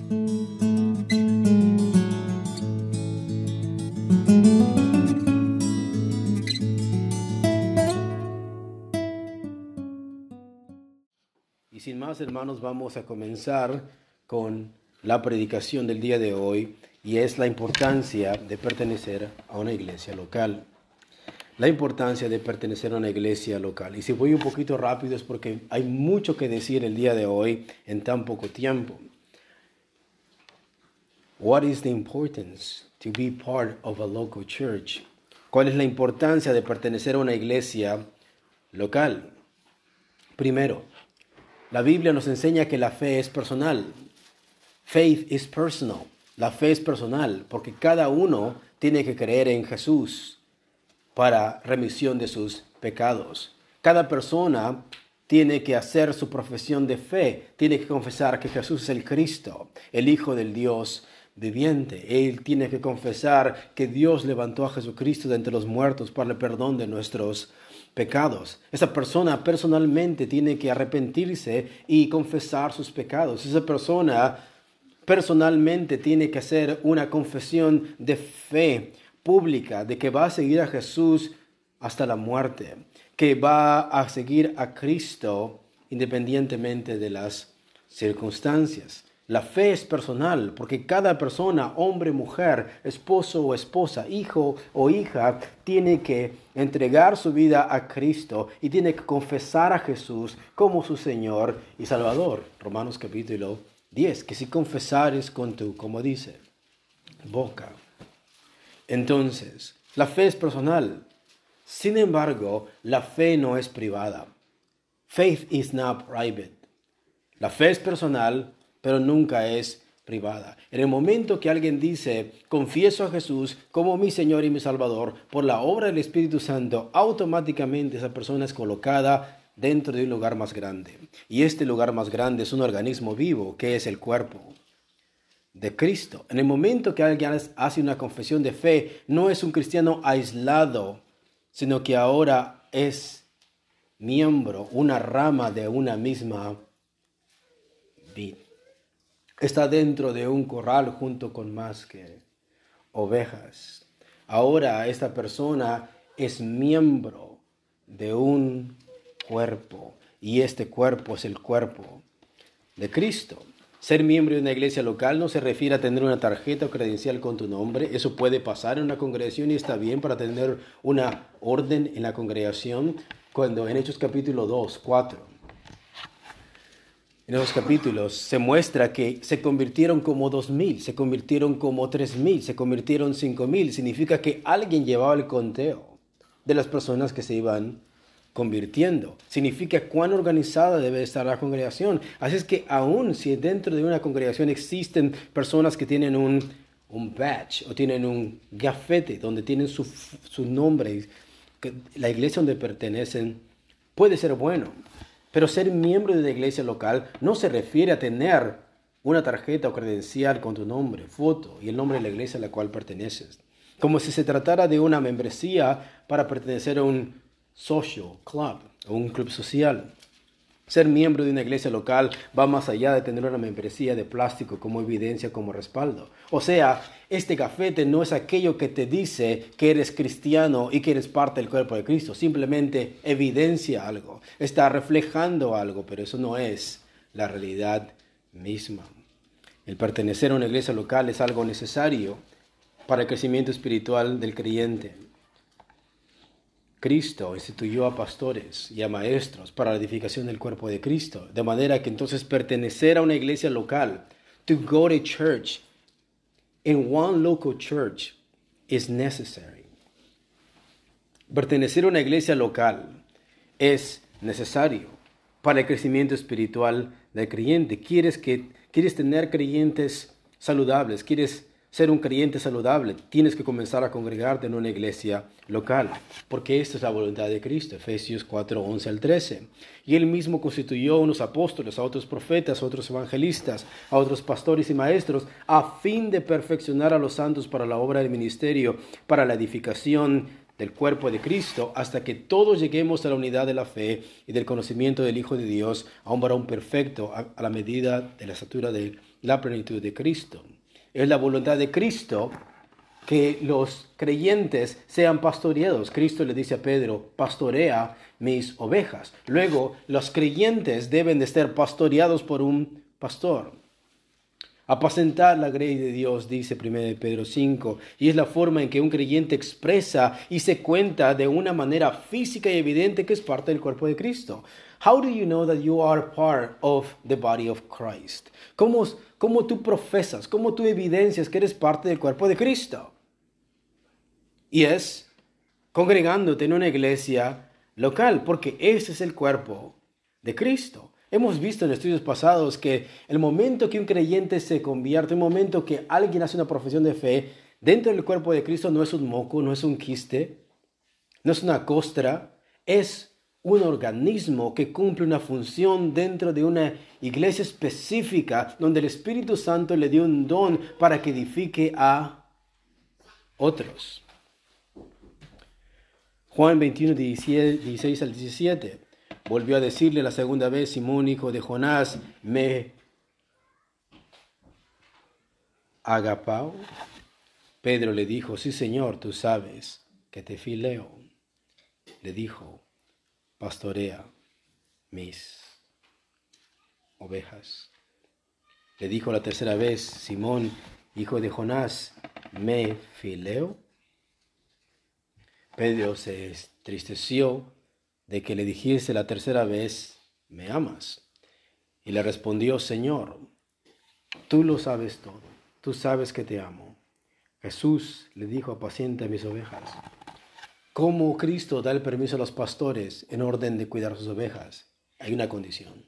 Y sin más, hermanos, vamos a comenzar con la predicación del día de hoy, y es la importancia de pertenecer a una iglesia local. La importancia de pertenecer a una iglesia local. Y si voy un poquito rápido es porque hay mucho que decir el día de hoy en tan poco tiempo. What is the importance to be part of a local church? ¿Cuál es la importancia de pertenecer a una iglesia local? Primero, la Biblia nos enseña que la fe es personal. Faith is personal. La fe es personal porque cada uno tiene que creer en Jesús para remisión de sus pecados. Cada persona tiene que hacer su profesión de fe. Tiene que confesar que Jesús es el Cristo, el Hijo del Dios viviente. Él tiene que confesar que Dios levantó a Jesucristo de entre los muertos para el perdón de nuestros pecados. Esa persona personalmente tiene que arrepentirse y confesar sus pecados. Esa persona personalmente tiene que hacer una confesión de fe pública de que va a seguir a Jesús hasta la muerte, que va a seguir a Cristo independientemente de las circunstancias. La fe es personal porque cada persona, hombre, mujer, esposo o esposa, hijo o hija, tiene que entregar su vida a Cristo y tiene que confesar a Jesús como su Señor y Salvador. Romanos capítulo 10, que si confesares con tu, como dice, boca. Entonces, la fe es personal. Sin embargo, la fe no es privada. Faith is not private. La fe es personal, pero nunca es privada. En el momento que alguien dice, confieso a Jesús como mi Señor y mi Salvador, por la obra del Espíritu Santo, automáticamente esa persona es colocada dentro de un lugar más grande. Y este lugar más grande es un organismo vivo, que es el cuerpo de Cristo. En el momento que alguien hace una confesión de fe, no es un cristiano aislado, sino que ahora es miembro, una rama de una misma vid. Está dentro de un corral junto con más que ovejas. Ahora esta persona es miembro de un cuerpo y este cuerpo es el cuerpo de Cristo. Ser miembro de una iglesia local no se refiere a tener una tarjeta o credencial con tu nombre. Eso puede pasar en una congregación y está bien para tener una orden en la congregación. Cuando en Hechos capítulo 2, 4, en esos capítulos se muestra que se convirtieron como 2,000, se convirtieron como 3,000, se convirtieron 5,000. Significa que alguien llevaba el conteo de las personas que se iban convirtiendo. Significa cuán organizada debe estar la congregación. Así es que aun si dentro de una congregación existen personas que tienen un badge o tienen un gafete donde tienen su nombre, la iglesia donde pertenecen puede ser bueno. Pero ser miembro de la iglesia local no se refiere a tener una tarjeta o credencial con tu nombre, foto y el nombre de la iglesia a la cual perteneces. Como si se tratara de una membresía para pertenecer a un social club o un club social. Ser miembro de una iglesia local va más allá de tener una membresía de plástico como evidencia, como respaldo. O sea, este gafete no es aquello que te dice que eres cristiano y que eres parte del cuerpo de Cristo. Simplemente evidencia algo, está reflejando algo, pero eso no es la realidad misma. El pertenecer a una iglesia local es algo necesario para el crecimiento espiritual del creyente. Cristo instituyó a pastores y a maestros para la edificación del cuerpo de Cristo. De manera que entonces pertenecer a una iglesia local, to go to church in one local church is necessary. Pertenecer a una iglesia local es necesario para el crecimiento espiritual del creyente. Quieres tener creyentes saludables, quieres ser un creyente saludable, tienes que comenzar a congregarte en una iglesia local, porque esta es la voluntad de Cristo, Efesios 4, 11 al 13. Y Él mismo constituyó a unos apóstoles, a otros profetas, a otros evangelistas, a otros pastores y maestros, a fin de perfeccionar a los santos para la obra del ministerio, para la edificación del cuerpo de Cristo hasta que todos lleguemos a la unidad de la fe y del conocimiento del Hijo de Dios, a un varón perfecto, a la medida de la estatura de la plenitud de Cristo. Es la voluntad de Cristo que los creyentes sean pastoreados. Cristo le dice a Pedro, pastorea mis ovejas. Luego, los creyentes deben de ser pastoreados por un pastor. Apacentar la grey de Dios, dice 1 Pedro 5, y es la forma en que un creyente expresa y se cuenta de una manera física y evidente que es parte del cuerpo de Cristo. How do you know that you are part of the body of Christ? ¿Cómo tú profesas, cómo tú evidencias que eres parte del cuerpo de Cristo? Y es congregándote en una iglesia local, porque ese es el cuerpo de Cristo. Hemos visto en estudios pasados que el momento que un creyente se convierte, el momento que alguien hace una profesión de fe, dentro del cuerpo de Cristo no es un moco, no es un quiste, no es una costra, es un organismo que cumple una función dentro de una iglesia específica donde el Espíritu Santo le dio un don para que edifique a otros. Juan 21, 16 al 17. Volvió a decirle la segunda vez, Simón, hijo de Jonás, ¿me agapao? Pedro le dijo, sí, Señor, tú sabes que te fileo. Le dijo, pastorea mis ovejas. Le dijo la tercera vez, Simón, hijo de Jonás, ¿me fileo? Pedro se entristeció de que le dijese la tercera vez, ¿me amas? Y le respondió, Señor, tú lo sabes todo, tú sabes que te amo. Jesús le dijo, apacienta mis ovejas. ¿Cómo Cristo da el permiso a los pastores en orden de cuidar sus ovejas? Hay una condición.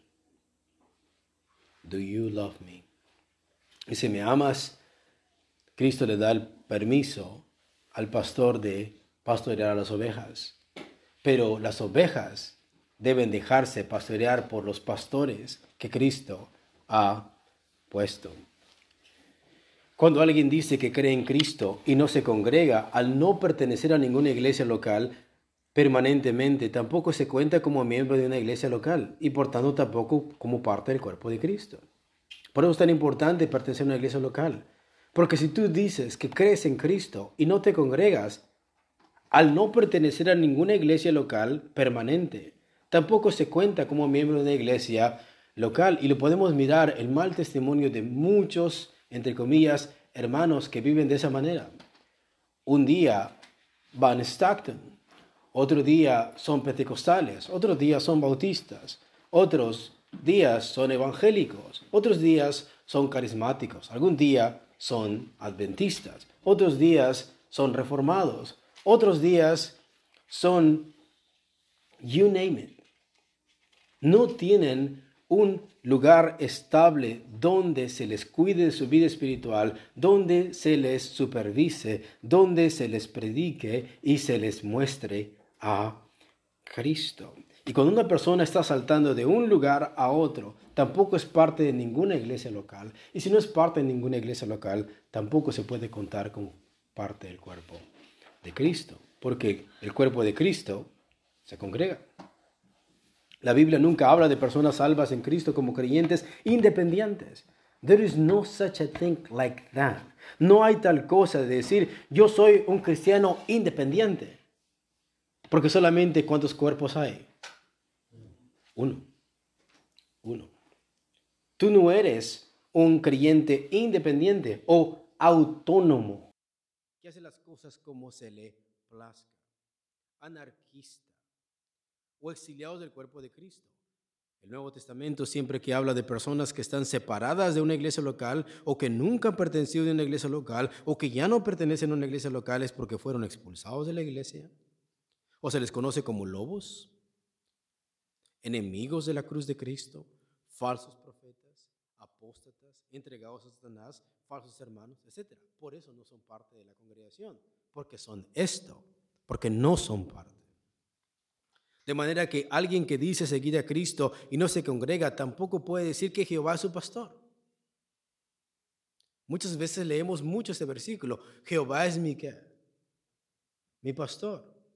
Do you love me? Y si me amas, Cristo le da el permiso al pastor de pastorear a las ovejas. Pero las ovejas deben dejarse pastorear por los pastores que Cristo ha puesto. Cuando alguien dice que cree en Cristo y no se congrega, al no pertenecer a ninguna iglesia local permanentemente, tampoco se cuenta como miembro de una iglesia local y por tanto tampoco como parte del cuerpo de Cristo. Por eso es tan importante pertenecer a una iglesia local. Porque si tú dices que crees en Cristo y no te congregas, al no pertenecer a ninguna iglesia local permanente, tampoco se cuenta como miembro de una iglesia local. Y lo podemos mirar el mal testimonio de muchos, entre comillas, hermanos que viven de esa manera. Un día van a Stockton, otro día son pentecostales, otros días son bautistas, otros días son evangélicos, otros días son carismáticos, algún día son adventistas, otros días son reformados, otros días son, you name it. No tienen un lugar estable donde se les cuide de su vida espiritual, donde se les supervise, donde se les predique y se les muestre a Cristo. Y cuando una persona está saltando de un lugar a otro, tampoco es parte de ninguna iglesia local. Y si no es parte de ninguna iglesia local, tampoco se puede contar como parte del cuerpo de Cristo, porque el cuerpo de Cristo se congrega. La Biblia nunca habla de personas salvas en Cristo como creyentes independientes. There is no such a thing like that. No hay tal cosa de decir, yo soy un cristiano independiente. Porque solamente ¿cuántos cuerpos hay? Uno. Tú no eres un creyente independiente o autónomo, que hace las cosas como se le plazca, anarquista o exiliados del cuerpo de Cristo. El Nuevo Testamento siempre que habla de personas que están separadas de una iglesia local o que nunca han pertenecido a una iglesia local o que ya no pertenecen a una iglesia local es porque fueron expulsados de la iglesia o se les conoce como lobos, enemigos de la cruz de Cristo, falsos profetas, apóstatas, entregados a Satanás, falsos hermanos, etc. Por eso no son parte de la congregación, porque son esto, porque no son parte. De manera que alguien que dice seguir a Cristo y no se congrega tampoco puede decir que Jehová es su pastor. Muchas veces leemos mucho este versículo, Jehová es mi pastor.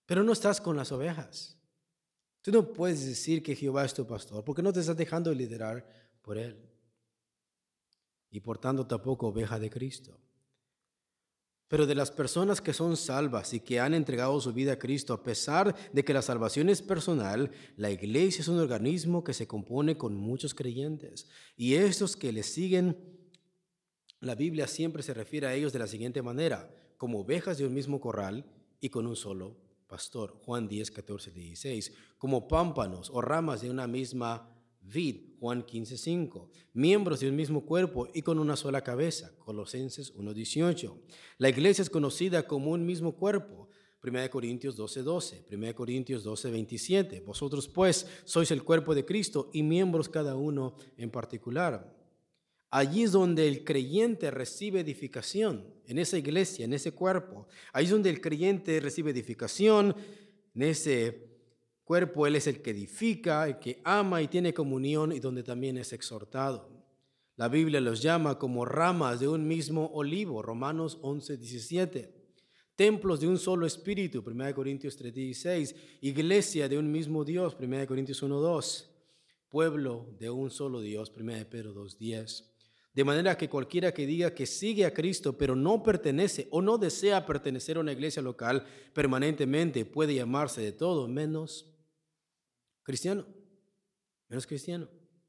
pero no estás con las ovejas. Tú no puedes decir que Jehová es tu pastor porque no te estás dejando liderar por Él. Y por tanto tampoco oveja de Cristo. Pero de las personas que son salvas y que han entregado su vida a Cristo, a pesar de que la salvación es personal, la iglesia es un organismo que se compone con muchos creyentes. Y estos que le siguen, la Biblia siempre se refiere a ellos de la siguiente manera: como ovejas de un mismo corral y con un solo pastor. Juan 10, 14, 16. Como pámpanos o ramas de una misma vid. Juan 15, 5. Miembros de un mismo cuerpo y con una sola cabeza. Colosenses 1, 18. La iglesia es conocida como un mismo cuerpo. 1 Corintios 12, 12. 1 Corintios 12, 27. Vosotros pues sois el cuerpo de Cristo y miembros cada uno en particular. Allí es donde el creyente recibe edificación, en esa iglesia, en ese cuerpo. Ahí es donde el creyente recibe edificación, en ese cuerpo Él es el que edifica, el que ama y tiene comunión, y donde también es exhortado. La Biblia los llama como ramas de un mismo olivo, Romanos 11, 17. Templos de un solo espíritu, 1 Corintios 3, 16. Iglesia de un mismo Dios, 1 Corintios 1, 2. Pueblo de un solo Dios, 1 Pedro 2, 10. De manera que cualquiera que diga que sigue a Cristo, pero no pertenece o no desea pertenecer a una iglesia local permanentemente, puede llamarse de todo menos cristiano. Menos cristiano.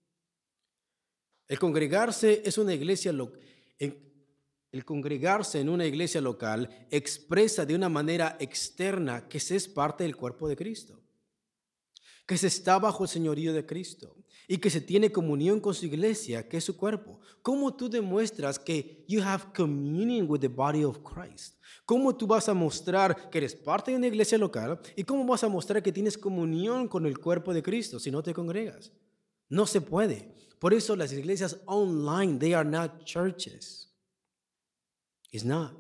El congregarse es una iglesia El congregarse en una iglesia local expresa de una manera externa que se es parte del cuerpo de Cristo, que se está bajo el señorío de Cristo y que se tiene comunión con su iglesia, que es su cuerpo. ¿Cómo tú demuestras que you have communion with the body of Christ? ¿Cómo tú vas a mostrar que eres parte de una iglesia local y cómo vas a mostrar que tienes comunión con el cuerpo de Cristo si no te congregas? No se puede. Por eso las iglesias online, they are not churches. It's not.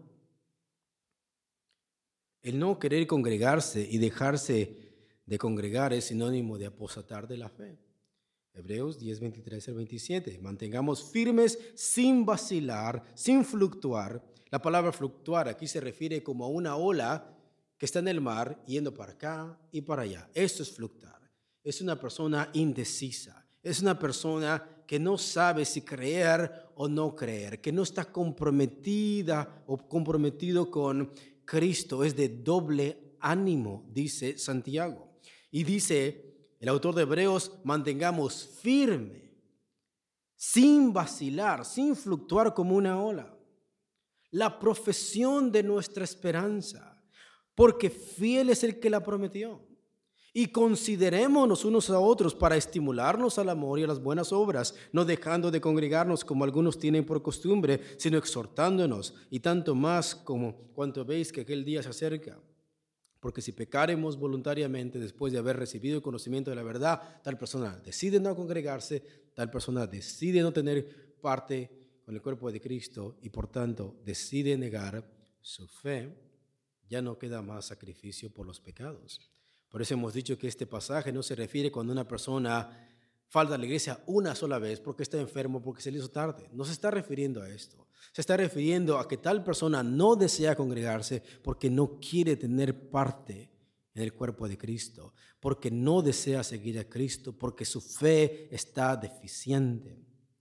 El no querer congregarse y dejarse de congregar es sinónimo de apostatar de la fe. Hebreos 10, 23 al 27. Mantengamos firmes sin vacilar, sin fluctuar. La palabra fluctuar aquí se refiere como a una ola que está en el mar yendo para acá y para allá. Esto es fluctuar. Es una persona indecisa. Es una persona que no sabe si creer o no creer, que no está comprometida o comprometido con Cristo. Es de doble ánimo, dice Santiago. Y dice el autor de Hebreos: mantengamos firme, sin vacilar, sin fluctuar como una ola, la profesión de nuestra esperanza, porque fiel es el que la prometió. Y considerémonos unos a otros para estimularnos al amor y a las buenas obras, no dejando de congregarnos como algunos tienen por costumbre, sino exhortándonos, y tanto más como cuanto veis que aquel día se acerca. Porque si pecaremos voluntariamente después de haber recibido el conocimiento de la verdad, tal persona decide no congregarse, tal persona decide no tener parte con el cuerpo de Cristo y por tanto decide negar su fe, ya no queda más sacrificio por los pecados. Por eso hemos dicho que este pasaje no se refiere cuando una persona falta a la iglesia una sola vez porque está enfermo, porque se le hizo tarde. No se está refiriendo a esto. Se está refiriendo a que tal persona no desea congregarse porque no quiere tener parte en el cuerpo de Cristo, porque no desea seguir a Cristo, porque su fe está deficiente.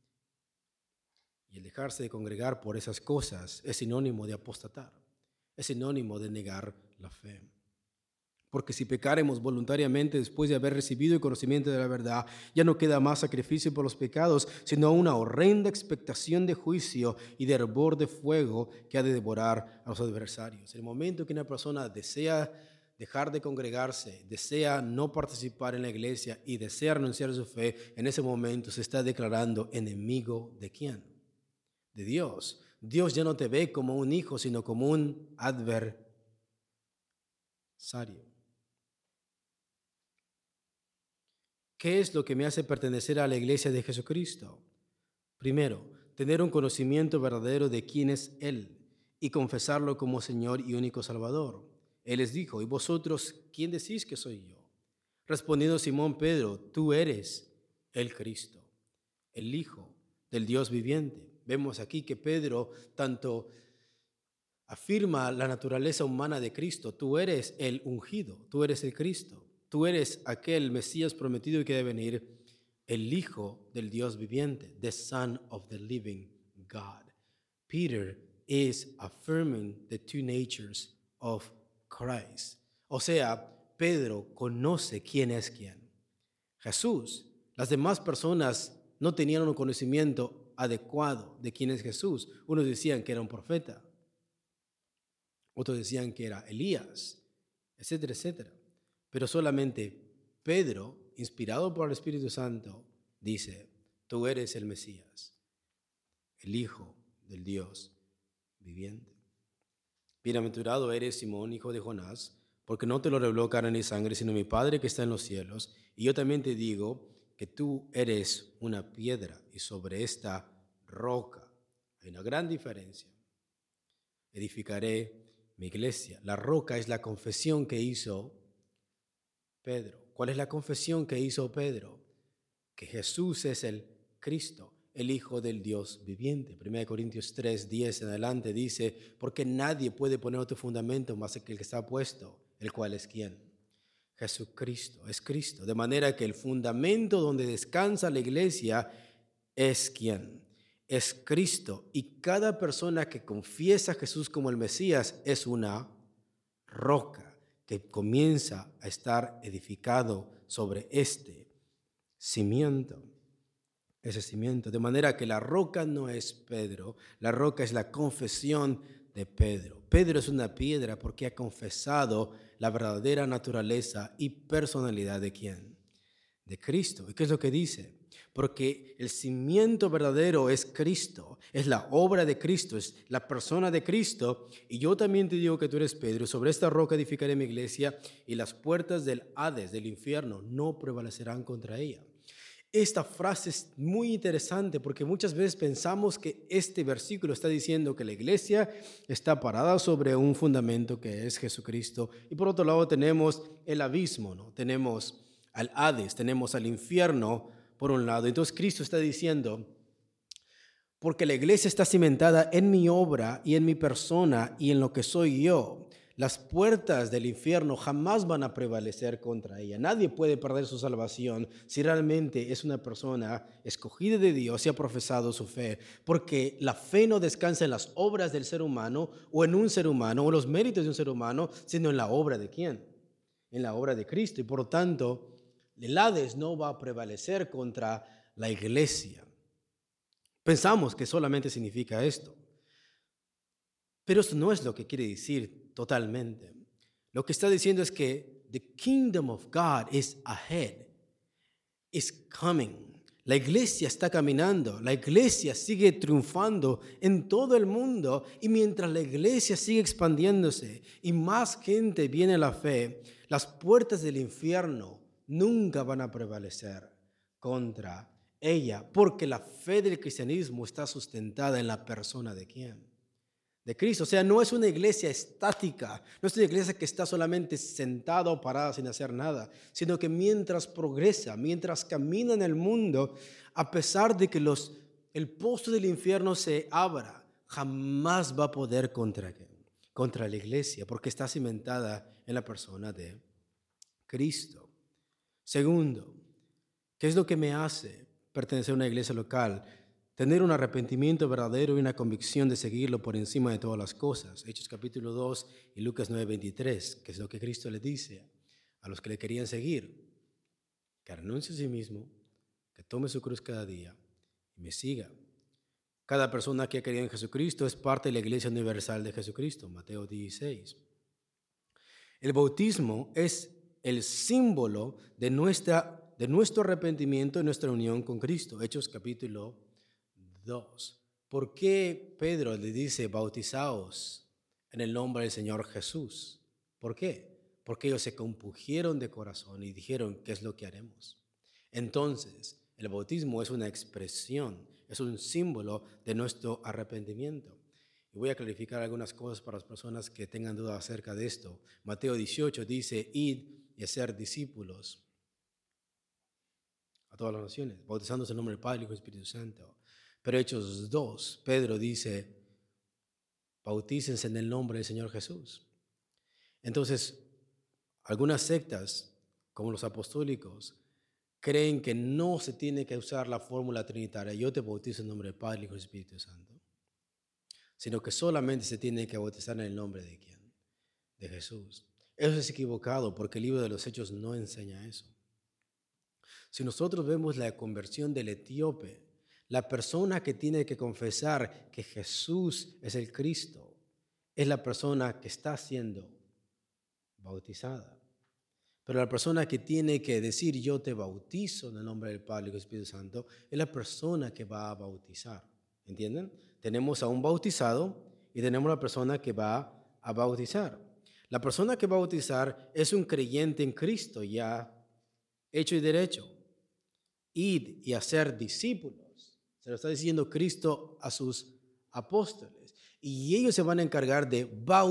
Y el dejarse de congregar por esas cosas es sinónimo de apostatar, es sinónimo de negar la fe. Porque si pecaremos voluntariamente después de haber recibido el conocimiento de la verdad, ya no queda más sacrificio por los pecados, sino una horrenda expectación de juicio y de hervor de fuego que ha de devorar a los adversarios. En el momento que una persona desea dejar de congregarse, desea no participar en la iglesia y desea renunciar a su fe, en ese momento se está declarando enemigo ¿de quién? De Dios. Dios ya no te ve como un hijo, sino como un adversario. ¿Qué es lo que me hace pertenecer a la iglesia de Jesucristo? Primero, tener un conocimiento verdadero de quién es Él y confesarlo como Señor y único Salvador. Él les dijo: ¿y vosotros quién decís que soy yo? Respondiendo Simón Pedro: tú eres el Cristo, el Hijo del Dios viviente. Vemos aquí que Pedro tanto Afirma la naturaleza humana de Cristo. Tú eres el ungido, tú eres el Cristo, tú eres aquel Mesías prometido que debe venir, el Hijo del Dios viviente, the Son of the living God. Peter is affirming the two natures of Christ. O sea, Pedro conoce quién es quién. Jesús. Las demás personas no tenían un conocimiento adecuado de quién es Jesús. Unos decían que era un profeta, otros decían que era Elías, etcétera, etcétera. Pero solamente Pedro, inspirado por el Espíritu Santo, dice, tú eres el Mesías, el Hijo del Dios viviente. Bienaventurado eres, Simón, hijo de Jonás, porque no te lo reveló carne ni sangre, sino mi Padre que está en los cielos. Y yo también te digo que tú eres una piedra y sobre esta roca hay una gran diferencia. Edificaré mi iglesia. La roca es la confesión que hizo Pedro. ¿Cuál es la confesión que hizo Pedro? Que Jesús es el Cristo, el Hijo del Dios viviente. 1 Corintios 3, 10 en adelante dice, porque nadie puede poner otro fundamento más que el que está puesto, el cual es ¿quién? Jesucristo, es Cristo. De manera que el fundamento donde descansa la iglesia es ¿quién? Es Cristo. Y cada persona que confiesa a Jesús como el Mesías es una roca que comienza a estar edificado sobre este cimiento. Ese cimiento. De manera que la roca no es Pedro, la roca es la confesión de Pedro. Pedro es una piedra porque ha confesado la verdadera naturaleza y personalidad de ¿quién? De Cristo. ¿Y qué es lo que dice? Porque el cimiento verdadero es Cristo, es la obra de Cristo, es la persona de Cristo. Y yo también te digo que tú eres Pedro, sobre esta roca edificaré mi iglesia y las puertas del Hades, del infierno, no prevalecerán contra ella. Esta frase es muy interesante porque muchas veces pensamos que este versículo está diciendo que la iglesia está parada sobre un fundamento que es Jesucristo. Y por otro lado tenemos el abismo, ¿no? Tenemos al Hades, tenemos al infierno por un lado. Entonces Cristo está diciendo, porque la iglesia está cimentada en mi obra y en mi persona y en lo que soy yo, las puertas del infierno jamás van a prevalecer contra ella. Nadie puede perder su salvación si realmente es una persona escogida de Dios y ha profesado su fe, porque la fe no descansa en las obras del ser humano o en un ser humano o en los méritos de un ser humano, sino en la obra de ¿quién? En la obra de Cristo. Y por lo tanto, el Hades no va a prevalecer contra la iglesia. Pensamos que solamente significa esto, pero esto no es lo que quiere decir totalmente. Lo que está diciendo es que the kingdom of God is ahead, is coming. La iglesia está caminando, la iglesia sigue triunfando en todo el mundo y mientras la iglesia sigue expandiéndose y más gente viene a la fe, las puertas del infierno nunca van a prevalecer contra ella, porque la fe del cristianismo está sustentada en la persona de ¿quién? De Cristo. O sea, no es una iglesia estática, no es una iglesia que está solamente sentada o parada sin hacer nada, sino que mientras progresa, mientras camina en el mundo, a pesar de que el pozo del infierno se abra, jamás va a poder contra la iglesia, porque está cimentada en la persona de Cristo. Segundo, ¿qué es lo que me hace pertenecer a una iglesia local? Tener un arrepentimiento verdadero y una convicción de seguirlo por encima de todas las cosas. Hechos capítulo 2 y Lucas 9:23, que es lo que Cristo le dice a los que le querían seguir, que renuncie a sí mismo, que tome su cruz cada día y me siga. Cada persona que ha creído en Jesucristo es parte de la iglesia universal de Jesucristo, Mateo 16. El bautismo es el símbolo de nuestro arrepentimiento y nuestra unión con Cristo. Hechos capítulo 2. ¿Por qué Pedro le dice bautizaos en el nombre del Señor Jesús? ¿Por qué? Porque ellos se compungieron de corazón y dijeron, ¿qué es lo que haremos? Entonces, el bautismo es una expresión, es un símbolo de nuestro arrepentimiento. Y voy a clarificar algunas cosas para las personas que tengan dudas acerca de esto. Mateo 18 dice, id y hacer discípulos a todas las naciones, bautizándose en el nombre del Padre, Hijo y Espíritu Santo. Pero Hechos 2, Pedro dice, bautícense en el nombre del Señor Jesús. Entonces, algunas sectas, como los apostólicos, creen que no se tiene que usar la fórmula trinitaria, yo te bautizo en nombre del Padre, el Hijo y el Espíritu Santo, sino que solamente se tiene que bautizar en el nombre de ¿quién? De Jesús. Eso es equivocado porque el libro de los Hechos no enseña eso. Si nosotros vemos la conversión del etíope, la persona que tiene que confesar que Jesús es el Cristo es la persona que está siendo bautizada. Pero la persona que tiene que decir yo te bautizo en el nombre del Padre y del Espíritu Santo es la persona que va a bautizar. ¿Entienden? Tenemos a un bautizado y tenemos a la persona que va a bautizar. La persona que va a bautizar es un creyente en Cristo ya hecho y derecho. Id y hacer discípulos. Se lo está diciendo Cristo a sus apóstoles. Y ellos se van a encargar de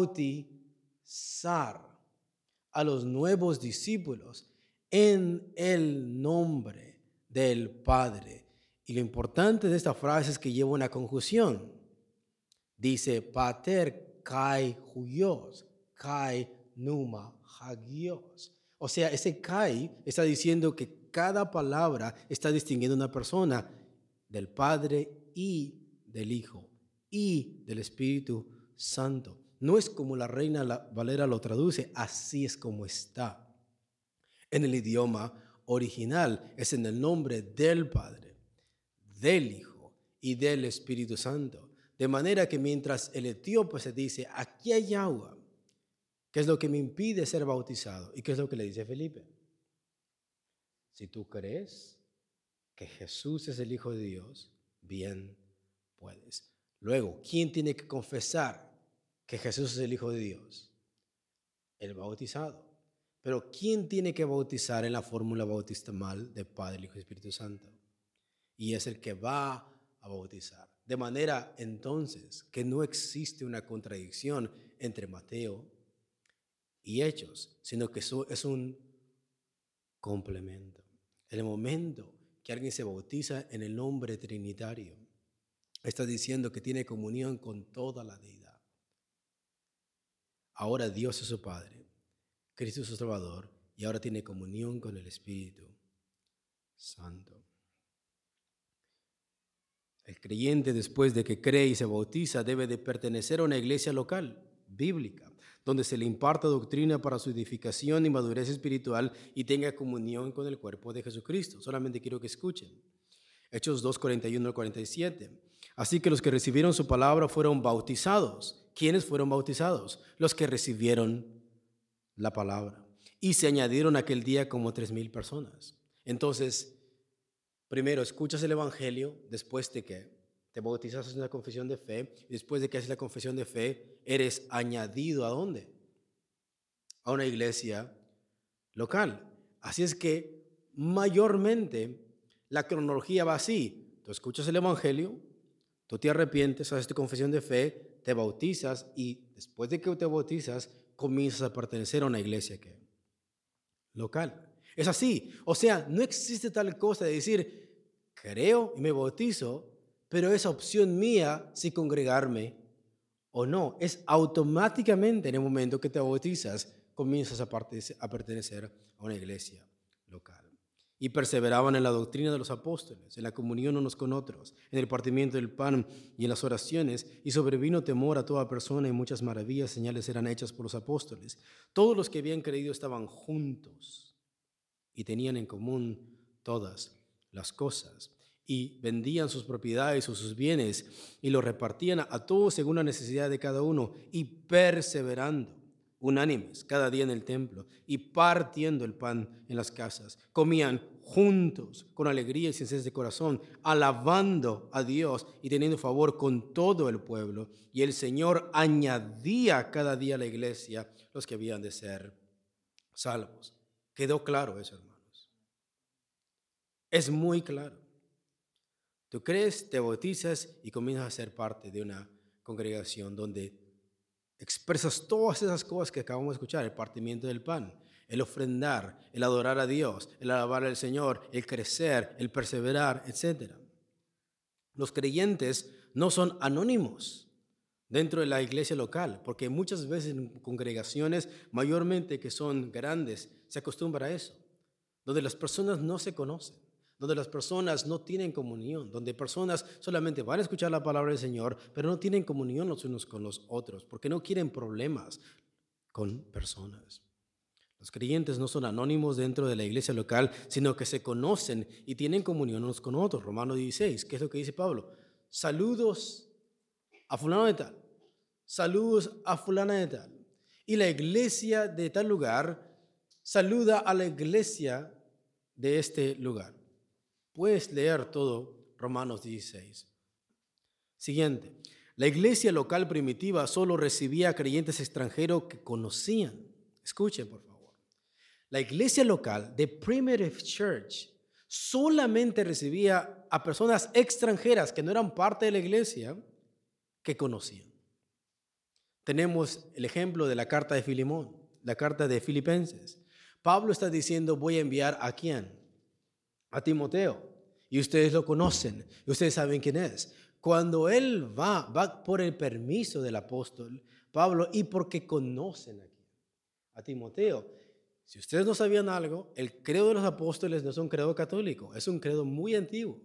bautizar a los nuevos discípulos en el nombre del Padre. Y lo importante de esta frase es que lleva una conjunción. Dice pater kai huios, kai numa hagios. O sea, ese kai está diciendo que cada palabra está distinguiendo a una persona del Padre y del Hijo y del Espíritu Santo. No es como la Reina Valera lo traduce, así es como está. En el idioma original es en el nombre del Padre, del Hijo y del Espíritu Santo. De manera que mientras el etíope se dice, aquí hay agua, ¿qué es lo que me impide ser bautizado? ¿Y qué es lo que le dice Felipe? Si tú crees que Jesús es el Hijo de Dios, bien puedes. Luego, ¿quién tiene que confesar que Jesús es el Hijo de Dios? El bautizado. Pero ¿quién tiene que bautizar en la fórmula bautismal del Padre, el Hijo y el Espíritu Santo? Y es el que va a bautizar. De manera entonces que no existe una contradicción entre Mateo y Hechos, sino que eso es un complemento. En el momento que alguien se bautiza en el nombre trinitario, está diciendo que tiene comunión con toda la deidad. Ahora Dios es su Padre, Cristo es su Salvador, y ahora tiene comunión con el Espíritu Santo. El creyente, después de que cree y se bautiza, debe de pertenecer a una iglesia local, bíblica, donde se le imparta doctrina para su edificación y madurez espiritual y tenga comunión con el cuerpo de Jesucristo. Solamente quiero que escuchen. Hechos 2, 41 al 47. Así que los que recibieron su palabra fueron bautizados. ¿Quiénes fueron bautizados? Los que recibieron la palabra. Y se añadieron aquel día como 3,000 personas. Entonces, primero escuchas el evangelio, después de que te bautizas en una confesión de fe, y después de que haces la confesión de fe, eres añadido ¿a dónde? A una iglesia local. Así es que mayormente la cronología va así. Tú escuchas el evangelio, tú te arrepientes, haces tu confesión de fe, te bautizas y después de que te bautizas, comienzas a pertenecer a una iglesia local. Es así. O sea, no existe tal cosa de decir, creo y me bautizo, pero es opción mía si congregarme o no. Es automáticamente en el momento que te bautizas, comienzas a pertenecer a una iglesia local. Y perseveraban en la doctrina de los apóstoles, en la comunión unos con otros, en el partimiento del pan y en las oraciones, y sobrevino temor a toda persona y muchas maravillas, señales eran hechas por los apóstoles. Todos los que habían creído estaban juntos y tenían en común todas las cosas, y vendían sus propiedades o sus bienes y los repartían a todos según la necesidad de cada uno, y perseverando unánimes cada día en el templo y partiendo el pan en las casas, comían juntos con alegría y sencillez de corazón, alabando a Dios y teniendo favor con todo el pueblo. Y el Señor añadía cada día a la iglesia los que habían de ser salvos. ¿Quedó claro eso, hermanos? Es muy claro. Tú crees, te bautizas y comienzas a ser parte de una congregación donde expresas todas esas cosas que acabamos de escuchar: el partimiento del pan, el ofrendar, el adorar a Dios, el alabar al Señor, el crecer, el perseverar, etc. Los creyentes no son anónimos. dentro de la iglesia local, porque muchas veces en congregaciones, mayormente que son grandes, se acostumbra a eso, donde las personas no se conocen, donde las personas no tienen comunión, donde personas solamente van a escuchar la palabra del Señor, pero no tienen comunión los unos con los otros, porque no quieren problemas con personas. Los creyentes no son anónimos dentro de la iglesia local, sino que se conocen y tienen comunión unos con otros. Romanos 16, ¿qué es lo que dice Pablo? Saludos a fulano de tal, saludos a fulana de tal. Y la iglesia de tal lugar saluda a la iglesia de este lugar. Puedes leer todo Romanos 16. Siguiente. La iglesia local primitiva solo recibía a creyentes extranjeros que conocían. Escuchen, por favor. La iglesia local, the primitive church, solamente recibía a personas extranjeras que no eran parte de la iglesia que conocían. Tenemos el ejemplo de la carta de Filemón, la carta de Filipenses. Pablo está diciendo, voy a enviar ¿a quién? A Timoteo. Y ustedes lo conocen, y ustedes saben quién es. Cuando él va por el permiso del apóstol Pablo y porque conocen aquí a Timoteo. Si ustedes no sabían algo, el credo de los apóstoles no es un credo católico, es un credo muy antiguo.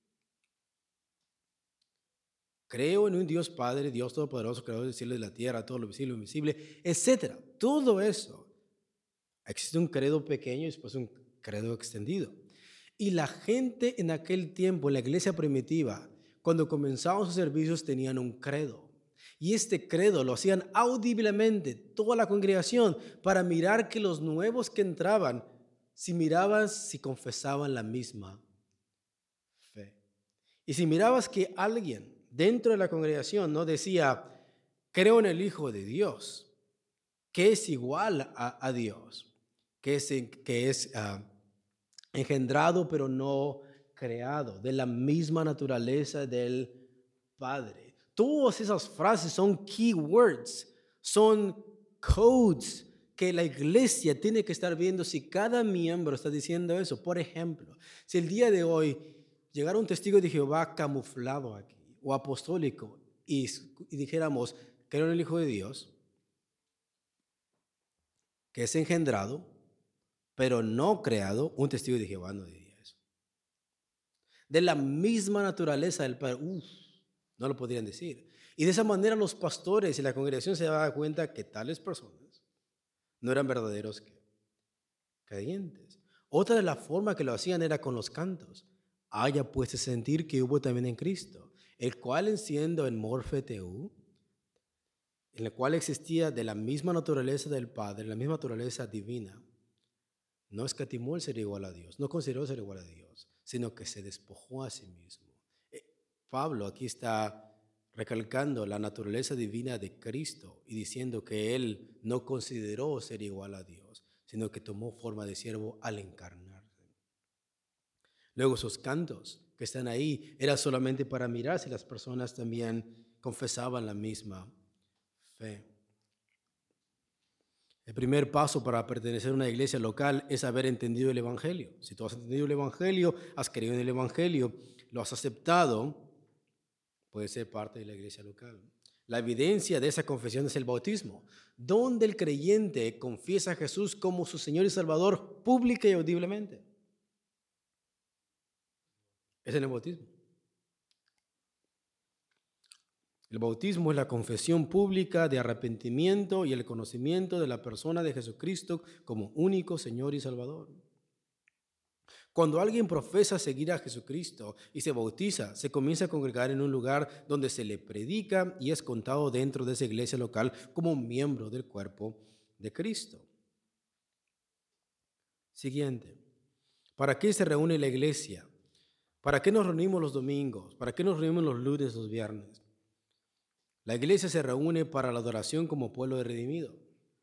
Creo en un Dios Padre, Dios Todopoderoso, creador del cielo y de la tierra, todo lo visible y lo invisible, etc. Todo eso. Existe un credo pequeño y después un credo extendido. Y la gente en aquel tiempo, en la iglesia primitiva, cuando comenzaban sus servicios tenían un credo. Y este credo lo hacían audiblemente toda la congregación para mirar que los nuevos que entraban, si confesaban la misma fe. Y si mirabas que alguien dentro de la congregación no decía, creo en el Hijo de Dios, que es igual a Dios, que es engendrado pero no creado, de la misma naturaleza del Padre. Todas esas frases son keywords, son codes que la iglesia tiene que estar viendo si cada miembro está diciendo eso. Por ejemplo, si el día de hoy llegara un testigo de Jehová camuflado aquí, o apostólico, y dijéramos, creo en el Hijo de Dios, que es engendrado, pero no creado, un testigo de Jehová no diría eso. De la misma naturaleza del Padre, no lo podrían decir. Y de esa manera los pastores y la congregación se daban cuenta que tales personas no eran verdaderos creyentes. Otra de las formas que lo hacían era con los cantos. Haya pues de sentir que hubo también en Cristo, el cual siendo en morfeteu, en el cual existía de la misma naturaleza del Padre, la misma naturaleza divina, no escatimó el ser igual a Dios, no consideró ser igual a Dios, sino que se despojó a sí mismo. Pablo aquí está recalcando la naturaleza divina de Cristo y diciendo que él no consideró ser igual a Dios, sino que tomó forma de siervo al encarnarse. Luego sus cantos que están ahí era solamente para mirar si las personas también confesaban la misma fe. El primer paso para pertenecer a una iglesia local es haber entendido el Evangelio. Si tú has entendido el Evangelio, has creído en el Evangelio, lo has aceptado, puedes ser parte de la iglesia local. La evidencia de esa confesión es el bautismo, donde el creyente confiesa a Jesús como su Señor y Salvador pública y audiblemente. Es en el bautismo. El bautismo es la confesión pública de arrepentimiento y el conocimiento de la persona de Jesucristo como único Señor y Salvador. Cuando alguien profesa seguir a Jesucristo y se bautiza, se comienza a congregar en un lugar donde se le predica y es contado dentro de esa iglesia local como un miembro del cuerpo de Cristo. Siguiente. ¿Para qué se reúne la iglesia? ¿Para qué nos reunimos los domingos? ¿Para qué nos reunimos los lunes, los viernes? La iglesia se reúne para la adoración como pueblo de redimido.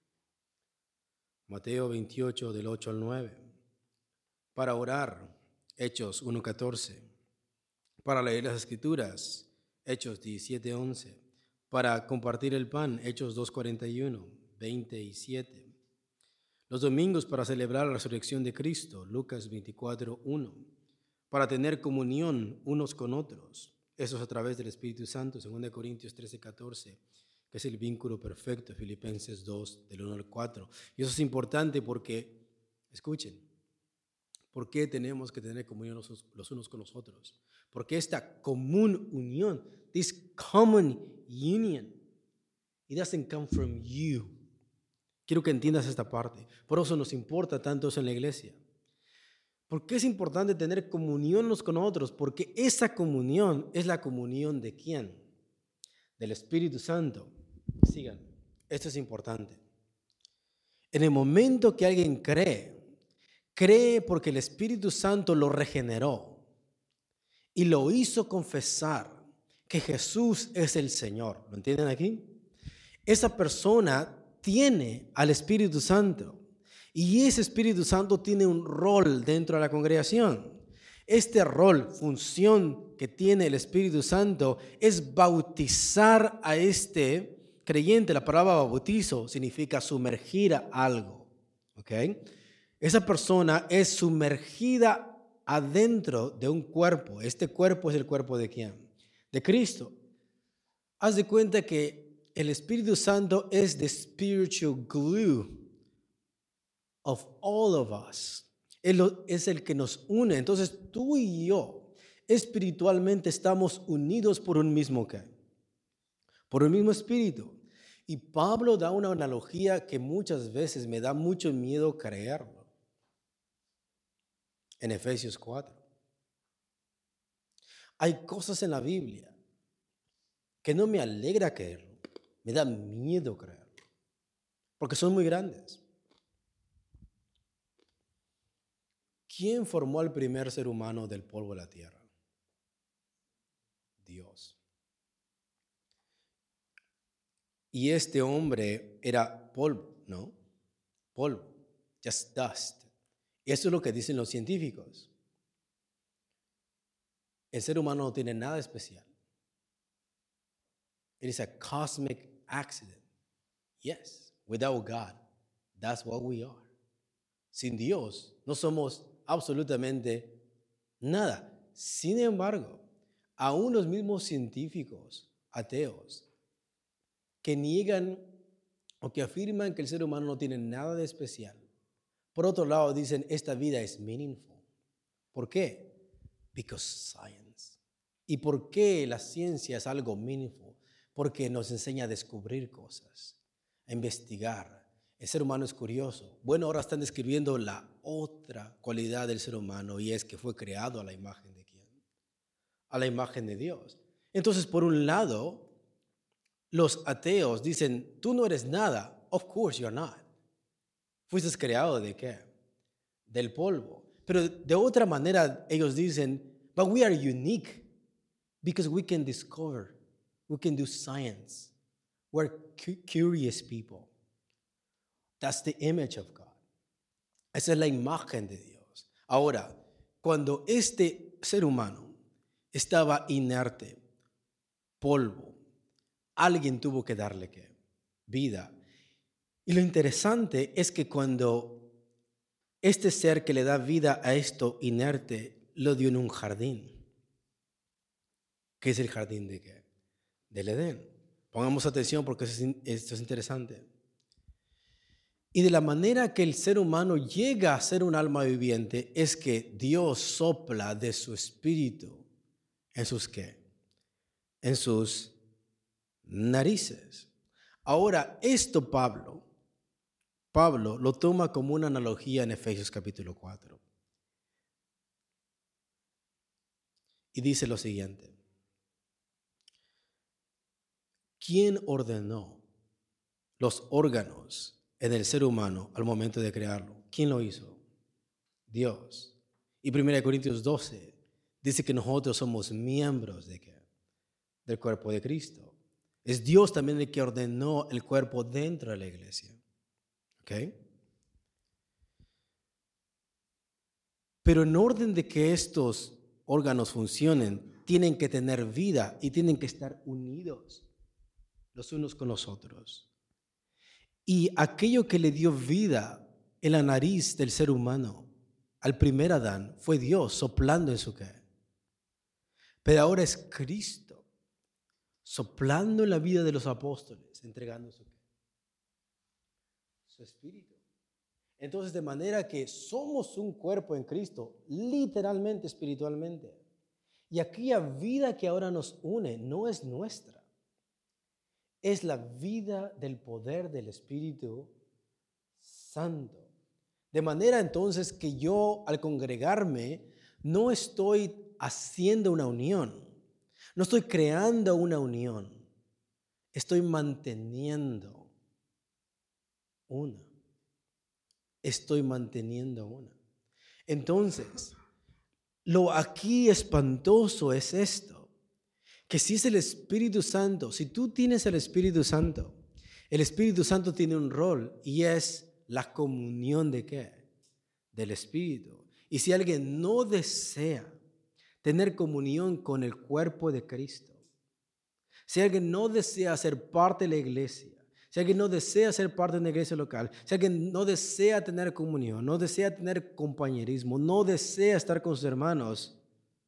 Mateo 28, del 8 al 9. Para orar, Hechos 1:14. Para leer las Escrituras, Hechos 17:11. Para compartir el pan, Hechos 2:41, 27. Los domingos para celebrar la resurrección de Cristo, Lucas 24:1. Para tener comunión unos con otros, Eso es a través del Espíritu Santo, 2 Corintios 13:14, que es el vínculo perfecto, Filipenses 2, del 1 al 4. Y eso es importante porque, escuchen, ¿por qué tenemos que tener comunión los unos con los otros? Porque esta común unión, this common union, it doesn't come from you. Quiero que entiendas esta parte. Por eso nos importa tanto eso en la iglesia. ¿Por qué es importante tener comunión unos con otros? Porque esa comunión es la comunión ¿de quién? Del Espíritu Santo. Sigan, esto es importante. En el momento que alguien cree porque el Espíritu Santo lo regeneró y lo hizo confesar que Jesús es el Señor. ¿Lo entienden aquí? Esa persona tiene al Espíritu Santo y ese Espíritu Santo tiene un rol dentro de la congregación. Este rol, función que tiene el Espíritu Santo es bautizar a este creyente. La palabra bautizo significa sumergir a algo. ¿Ok? Esa persona es sumergida adentro de un cuerpo. Este cuerpo es el cuerpo ¿de quién? De Cristo. Haz de cuenta que el Espíritu Santo es the spiritual glue of all of us. Él es el que nos une. Entonces tú y yo espiritualmente estamos unidos por un mismo ¿qué? Por un mismo espíritu. Y Pablo da una analogía que muchas veces me da mucho miedo creerlo. En Efesios 4. Hay cosas en la Biblia que no me alegra creerlo, me da miedo creerlo, porque son muy grandes. ¿Quién formó al primer ser humano del polvo de la tierra? Dios. Y este hombre era polvo, ¿no? Polvo, just dust. Y eso es lo que dicen los científicos. El ser humano no tiene nada especial. It is a cosmic accident. Yes, without God, that's what we are. Sin Dios, no somos absolutamente nada. Sin embargo, aún los mismos científicos ateos que niegan o que afirman que el ser humano no tiene nada de especial, por otro lado dicen esta vida es meaningful. ¿Por qué? Because science. ¿Y por qué la ciencia es algo meaningful? Porque nos enseña a descubrir cosas, a investigar. El ser humano es curioso. Bueno, ahora están describiendo la otra cualidad del ser humano y es que fue creado a la imagen de ¿quién? A la imagen de Dios. Entonces, por un lado, los ateos dicen, tú no eres nada. Of course you're not. Fuiste creado ¿de qué? Del polvo. Pero de otra manera ellos dicen, but we are unique because we can discover, we can do science. We're curious people. That's the image of God. Esa es la imagen de Dios. Ahora, cuando este ser humano estaba inerte, polvo, alguien tuvo que darle ¿qué? Vida. Y lo interesante es que cuando este ser que le da vida a esto inerte lo dio en un jardín. ¿Qué es el jardín de qué? Del Edén. Pongamos atención porque esto es interesante. Y de la manera que el ser humano llega a ser un alma viviente es que Dios sopla de su espíritu en sus ¿qué? En sus narices. Ahora, esto Pablo lo toma como una analogía en Efesios capítulo 4. Y dice lo siguiente. ¿Quién ordenó los órganos en el ser humano al momento de crearlo? ¿Quién lo hizo? Dios. Y 1 Corintios 12 dice que nosotros somos miembros ¿de qué? Del cuerpo de Cristo. Es Dios también el que ordenó el cuerpo dentro de la iglesia. ¿Ok? Pero en orden de que estos órganos funcionen, tienen que tener vida y tienen que estar unidos los unos con los otros. Y aquello que le dio vida en la nariz del ser humano al primer Adán fue Dios soplando en su ¿qué? Pero ahora es Cristo soplando en la vida de los apóstoles, entregando su espíritu. Entonces, de manera que somos un cuerpo en Cristo, literalmente, espiritualmente. Y aquella vida que ahora nos une no es nuestra. Es la vida del poder del Espíritu Santo. De manera entonces que yo al congregarme no estoy haciendo una unión, no estoy creando una unión, estoy manteniendo una. Estoy manteniendo una. Entonces, lo aquí espantoso es esto, que si es el Espíritu Santo, si tú tienes el Espíritu Santo tiene un rol y es la comunión ¿de qué? Del Espíritu. Y si alguien no desea tener comunión con el cuerpo de Cristo, si alguien no desea ser parte de la iglesia, si alguien no desea ser parte de una iglesia local, si alguien no desea tener comunión, no desea tener compañerismo, no desea estar con sus hermanos,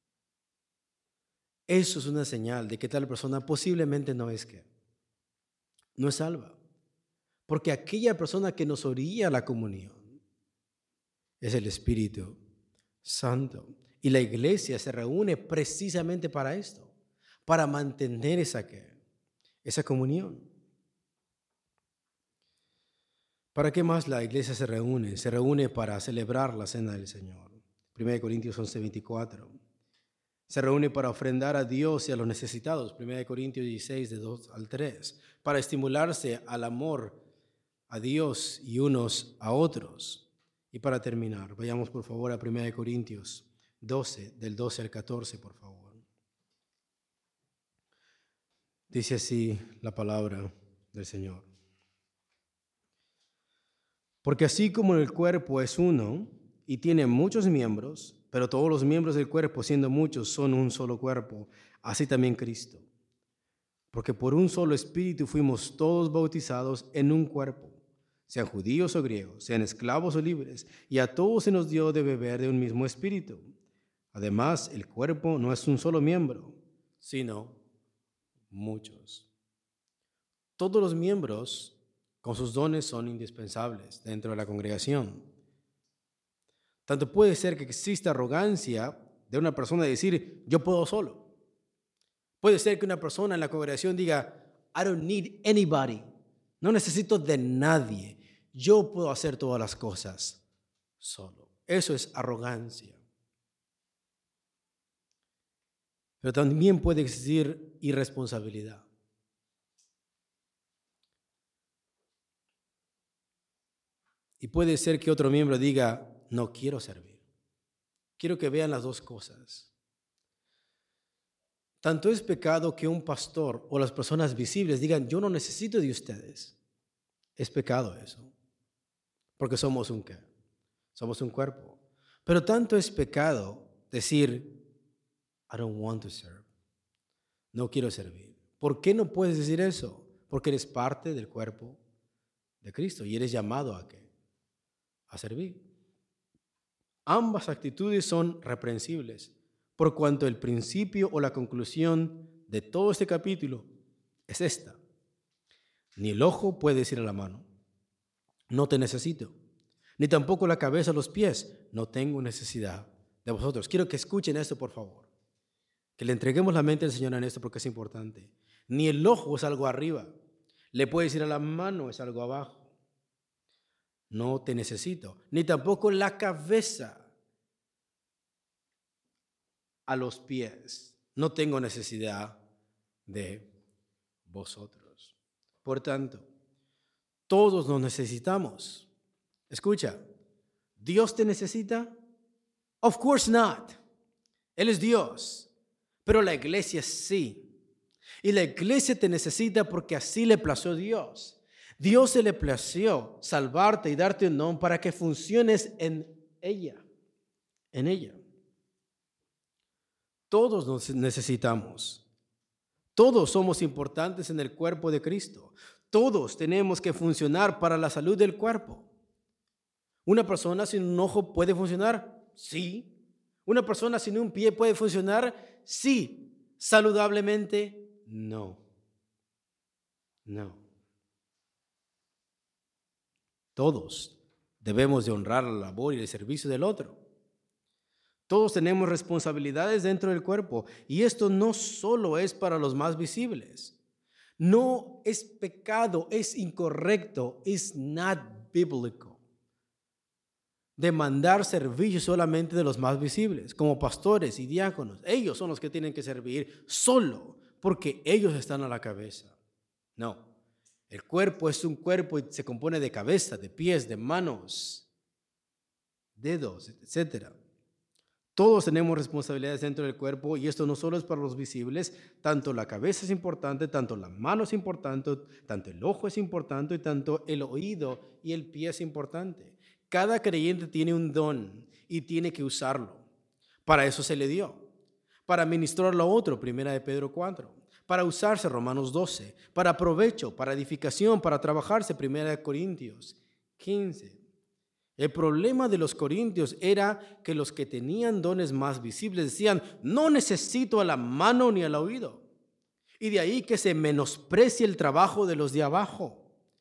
eso es una señal de que tal persona posiblemente no es salva. Porque aquella persona que nos orilla a la comunión es el Espíritu Santo. Y la iglesia se reúne precisamente para esto, para mantener esa comunión. ¿Para qué más la iglesia se reúne? Se reúne para celebrar la cena del Señor. 1 Corintios 11:24. Se reúne para ofrendar a Dios y a los necesitados. 1 Corintios 16, de 2 al 3. Para estimularse al amor a Dios y unos a otros. Y para terminar, vayamos por favor a 1 Corintios 12, del 12 al 14, por favor. Dice así la palabra del Señor. Porque así como el cuerpo es uno y tiene muchos miembros, pero todos los miembros del cuerpo, siendo muchos, son un solo cuerpo, así también Cristo. Porque por un solo espíritu fuimos todos bautizados en un cuerpo, sean judíos o griegos, sean esclavos o libres, y a todos se nos dio de beber de un mismo espíritu. Además, el cuerpo no es un solo miembro, sino muchos. Todos los miembros con sus dones son indispensables dentro de la congregación. Tanto puede ser que exista arrogancia de una persona de decir, yo puedo solo. Puede ser que una persona en la congregación diga, I don't need anybody. No necesito de nadie. Yo puedo hacer todas las cosas solo. Eso es arrogancia. Pero también puede existir irresponsabilidad. Y puede ser que otro miembro diga, no quiero servir. Quiero que vean las dos cosas. Tanto es pecado que un pastor o las personas visibles digan, yo no necesito de ustedes. Es pecado eso. Porque somos un ¿qué? Somos un cuerpo. Pero tanto es pecado decir, I don't want to serve. No quiero servir. ¿Por qué no puedes decir eso? Porque eres parte del cuerpo de Cristo y eres llamado ¿a qué? A servir. Ambas actitudes son reprensibles, por cuanto el principio o la conclusión de todo este capítulo es esta. Ni el ojo puede decir a la mano, no te necesito, ni tampoco la cabeza a los pies, no tengo necesidad de vosotros. Quiero que escuchen esto, por favor. Que le entreguemos la mente al Señor en esto porque es importante. Ni el ojo es algo arriba, le puede decir a la mano es algo abajo. No te necesito, ni tampoco la cabeza a los pies. No tengo necesidad de vosotros. Por tanto, todos nos necesitamos. Escucha, ¿Dios te necesita? Of course not. Él es Dios, pero la iglesia sí. Y la iglesia te necesita porque así le plació Dios. Dios se le plació salvarte y darte un don para que funciones en ella. En ella. Todos nos necesitamos. Todos somos importantes en el cuerpo de Cristo. Todos tenemos que funcionar para la salud del cuerpo. ¿Una persona sin un ojo puede funcionar? Sí. ¿Una persona sin un pie puede funcionar? Sí. saludablemente? No. No. Todos debemos de honrar la labor y el servicio del otro. Todos tenemos responsabilidades dentro del cuerpo y esto no solo es para los más visibles. No es pecado, es incorrecto, es not biblical. Demandar servicio solamente de los más visibles, como pastores y diáconos. Ellos son los que tienen que servir solo porque ellos están a la cabeza. No, el cuerpo es un cuerpo y se compone de cabeza, de pies, de manos, dedos, etcétera. Todos tenemos responsabilidades dentro del cuerpo y esto no solo es para los visibles, tanto la cabeza es importante, tanto la mano es importante, tanto el ojo es importante y tanto el oído y el pie es importante. Cada creyente tiene un don y tiene que usarlo. Para eso se le dio. Para ministrarlo a otro, 1 Pedro 4. Para usarse, Romanos 12. Para provecho, para edificación, para trabajarse, 1 Corintios 15. El problema de los corintios era que los que tenían dones más visibles decían, no necesito a la mano ni al oído. Y de ahí que se menosprecie el trabajo de los de abajo.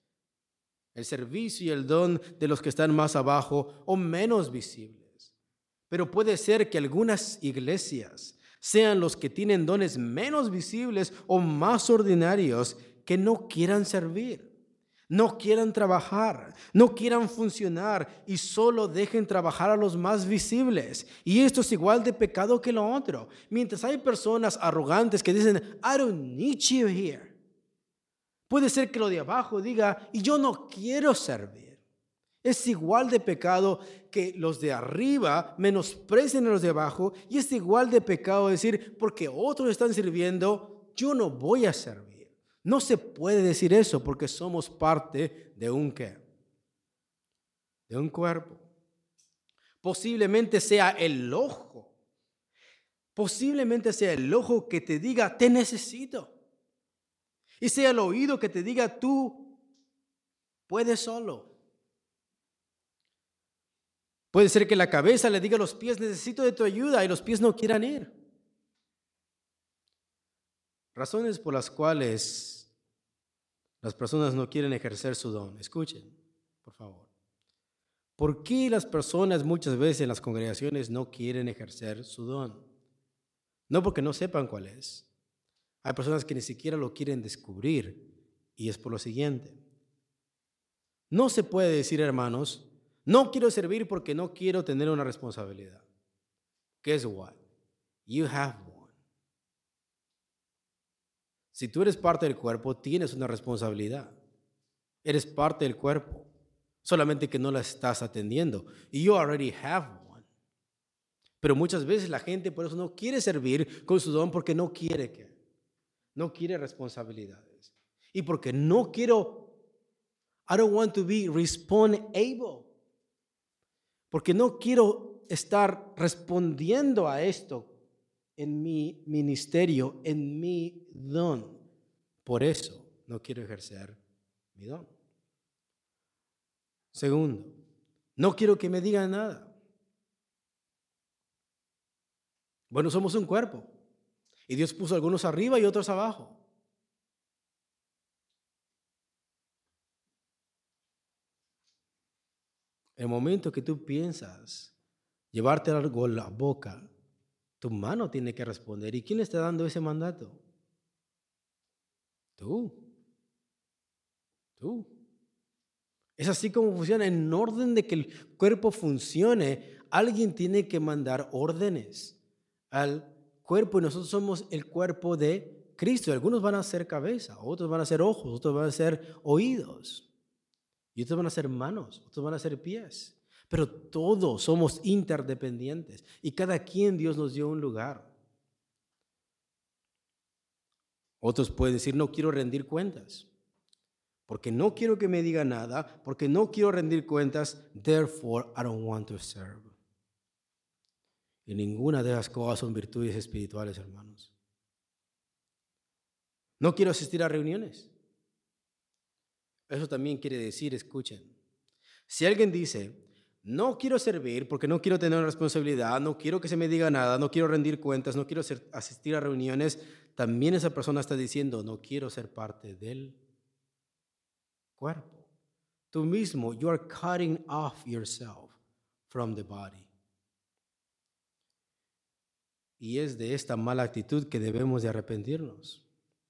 El servicio y el don de los que están más abajo o menos visibles. Pero puede ser que algunas iglesias sean los que tienen dones menos visibles o más ordinarios que no quieran servir, no quieran trabajar, no quieran funcionar y solo dejen trabajar a los más visibles. Y esto es igual de pecado que lo otro. Mientras hay personas arrogantes que dicen, I don't need you here. Puede ser que lo de abajo diga, y yo no quiero servir. Es igual de pecado que los de arriba menosprecien a los de abajo, y es igual de pecado decir, porque otros están sirviendo, yo no voy a servir. No se puede decir eso porque somos parte de un ¿qué? De un cuerpo. Posiblemente sea el ojo. Posiblemente sea el ojo que te diga, te necesito. Y sea el oído que te diga, tú puedes solo. Puede ser que la cabeza le diga a los pies, necesito de tu ayuda, y los pies no quieran ir. Razones por las cuales las personas no quieren ejercer su don. Escuchen, por favor. ¿Por qué las personas muchas veces en las congregaciones no quieren ejercer su don? No porque no sepan cuál es. Hay personas que ni siquiera lo quieren descubrir, y es por lo siguiente. No se puede decir, hermanos, no quiero servir porque no quiero tener una responsabilidad. Guess what? You have one. Si tú eres parte del cuerpo, tienes una responsabilidad. Eres parte del cuerpo, solamente que no la estás atendiendo. Y you already have one. Pero muchas veces la gente por eso no quiere servir con su don porque no quiere que. No quiere responsabilidades. Y porque no quiero, I don't want to be responsible. Porque no quiero estar respondiendo a esto en mi ministerio, en mi don. Por eso no quiero ejercer mi don. Segundo, no quiero que me digan nada. Bueno, somos un cuerpo. Y Dios puso algunos arriba y otros abajo. El momento que tú piensas llevarte algo a la boca, tu mano tiene que responder. ¿Y quién le está dando ese mandato? Tú. Es así como funciona. En orden de que el cuerpo funcione, alguien tiene que mandar órdenes al cuerpo. Y nosotros somos el cuerpo de Cristo. Algunos van a ser cabeza, otros van a ser ojos, otros van a ser oídos. Y otros van a ser manos, otros van a ser pies. Pero todos somos interdependientes. Y cada quien Dios nos dio un lugar. Otros pueden decir, no quiero rendir cuentas. Porque no quiero que me diga nada, porque no quiero rendir cuentas, therefore I don't want to serve. Y ninguna de esas cosas son virtudes espirituales, hermanos. No quiero asistir a reuniones. Eso también quiere decir, escuchen, si alguien dice, no quiero servir porque no quiero tener responsabilidad, no quiero que se me diga nada, no quiero rendir cuentas, no quiero asistir a reuniones, también esa persona está diciendo, no quiero ser parte del cuerpo. Tú mismo, you are cutting off yourself from the body. Y es de esta mala actitud que debemos de arrepentirnos.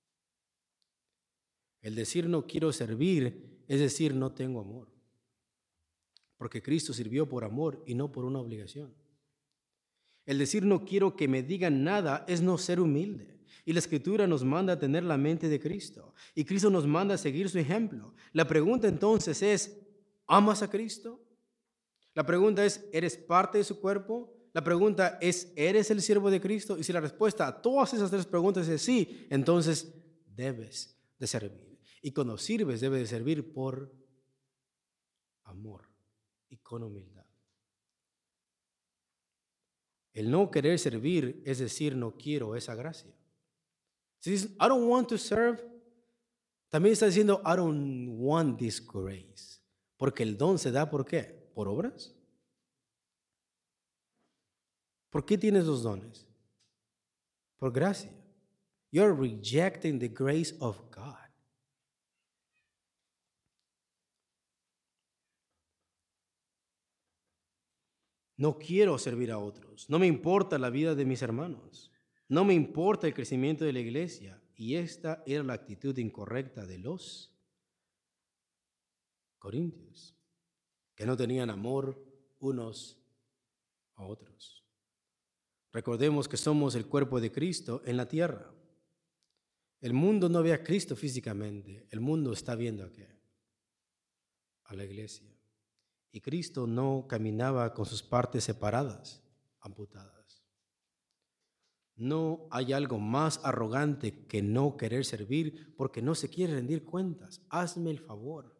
El decir no quiero servir es decir no tengo amor. Porque Cristo sirvió por amor y no por una obligación. El decir no quiero que me digan nada es no ser humilde. Y la Escritura nos manda a tener la mente de Cristo. Y Cristo nos manda a seguir su ejemplo. La pregunta entonces es, ¿amas a Cristo? La pregunta es, ¿eres parte de su cuerpo? La pregunta es, ¿eres el siervo de Cristo? Y si la respuesta a todas esas tres preguntas es sí, entonces debes de servir. Y cuando sirves, debes de servir por amor y con humildad. El no querer servir es decir, no quiero esa gracia. Si dices, I don't want to serve, también está diciendo, I don't want this grace. Porque el don se da, ¿por qué? ¿Por obras? ¿Por qué tienes los dones? Por gracia. You're rejecting the grace of God. No quiero servir a otros. No me importa la vida de mis hermanos. No me importa el crecimiento de la iglesia. Y esta era la actitud incorrecta de los corintios, que no tenían amor unos a otros. Recordemos que somos el cuerpo de Cristo en la tierra. El mundo no ve a Cristo físicamente. El mundo está viendo ¿a qué? A la iglesia. Y Cristo no caminaba con sus partes separadas, amputadas. No hay algo más arrogante que no querer servir porque no se quiere rendir cuentas. Hazme el favor.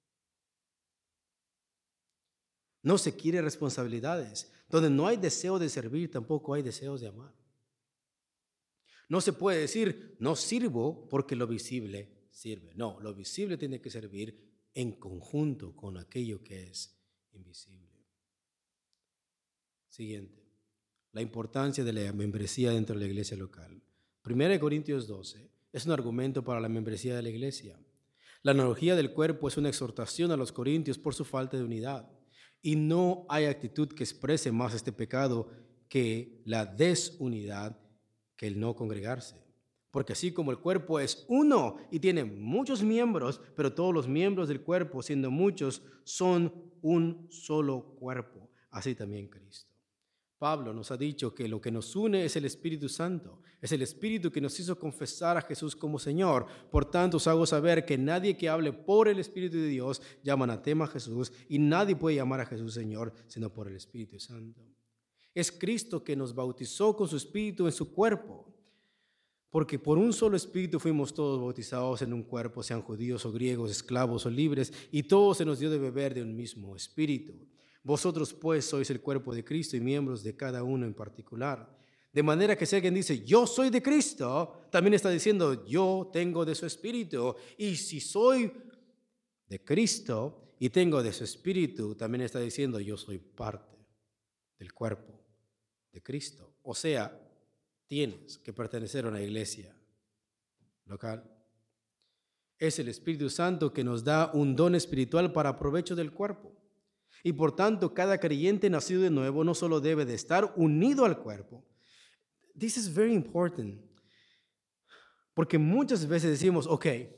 No se quiere responsabilidades. Donde no hay deseo de servir, tampoco hay deseos de amar. No se puede decir, no sirvo porque lo visible sirve. No, lo visible tiene que servir en conjunto con aquello que es invisible. Siguiente, la importancia de la membresía dentro de la iglesia local. 1 Corintios 12 es un argumento para la membresía de la iglesia. La analogía del cuerpo es una exhortación a los corintios por su falta de unidad. Y no hay actitud que exprese más este pecado que la desunidad, que el no congregarse. Porque así como el cuerpo es uno y tiene muchos miembros, pero todos los miembros del cuerpo, siendo muchos, son un solo cuerpo. Así también Cristo. Pablo nos ha dicho que lo que nos une es el Espíritu Santo. Es el Espíritu que nos hizo confesar a Jesús como Señor. Por tanto, os hago saber que nadie que hable por el Espíritu de Dios llama anatema a Jesús, y nadie puede llamar a Jesús Señor sino por el Espíritu Santo. Es Cristo que nos bautizó con su Espíritu en su cuerpo. Porque por un solo Espíritu fuimos todos bautizados en un cuerpo, sean judíos o griegos, esclavos o libres, y todos se nos dio de beber de un mismo Espíritu. Vosotros pues sois el cuerpo de Cristo y miembros de cada uno en particular. De manera que si alguien dice, yo soy de Cristo, también está diciendo, yo tengo de su Espíritu. Y si soy de Cristo y tengo de su Espíritu, también está diciendo, yo soy parte del cuerpo de Cristo. O sea, tienes que pertenecer a una iglesia local. Es el Espíritu Santo que nos da un don espiritual para provecho del cuerpo. Y por tanto, cada creyente nacido de nuevo no solo debe de estar unido al cuerpo. This is very important. Porque muchas veces decimos, okay,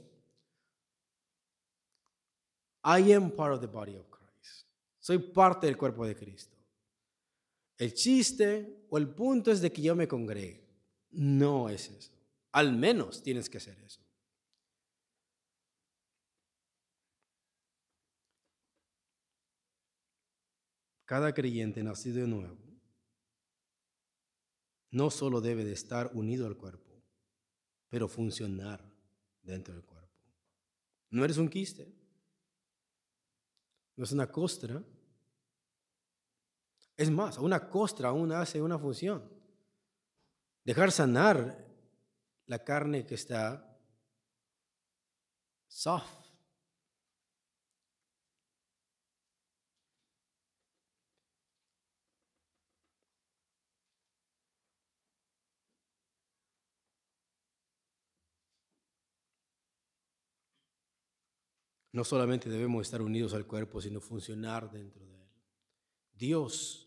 I am part of the body of Christ. Soy parte del cuerpo de Cristo. El chiste o el punto es de que yo me congregue. No es eso. Al menos tienes que hacer eso. Cada creyente nacido de nuevo no solo debe de estar unido al cuerpo, pero funcionar dentro del cuerpo. No eres un quiste, no es una costra. Es más, una costra aún hace una función. Dejar sanar la carne que está soft. No solamente debemos estar unidos al cuerpo, sino funcionar dentro de él. Dios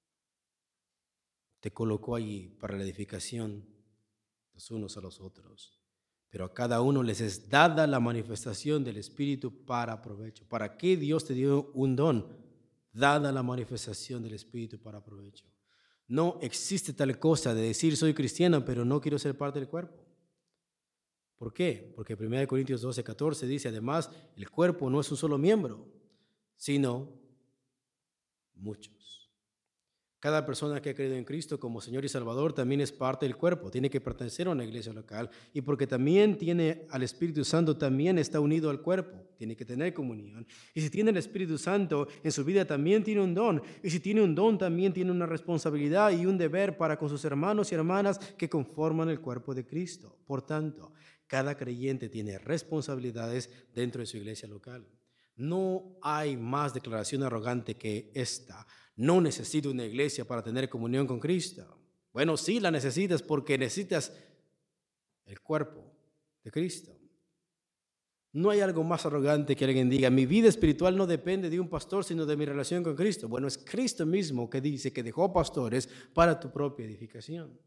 te colocó allí para la edificación los unos a los otros, pero a cada uno les es dada la manifestación del Espíritu para provecho. ¿Para qué Dios te dio un don? Dada la manifestación del Espíritu para provecho. No existe tal cosa de decir soy cristiano, pero no quiero ser parte del cuerpo. ¿Por qué? Porque 1 Corintios 12:14 dice, además, el cuerpo no es un solo miembro, sino muchos. Cada persona que ha creído en Cristo como Señor y Salvador también es parte del cuerpo, tiene que pertenecer a una iglesia local, y porque también tiene al Espíritu Santo, también está unido al cuerpo, tiene que tener comunión. Y si tiene el Espíritu Santo en su vida, también tiene un don, y si tiene un don, también tiene una responsabilidad y un deber para con sus hermanos y hermanas que conforman el cuerpo de Cristo. Por tanto, cada creyente tiene responsabilidades dentro de su iglesia local. No hay más declaración arrogante que esta. No necesito una iglesia para tener comunión con Cristo. Bueno, sí la necesitas porque necesitas el cuerpo de Cristo. No hay algo más arrogante que alguien diga, mi vida espiritual no depende de un pastor, sino de mi relación con Cristo. Bueno, es Cristo mismo que dice que dejó pastores para tu propia edificación.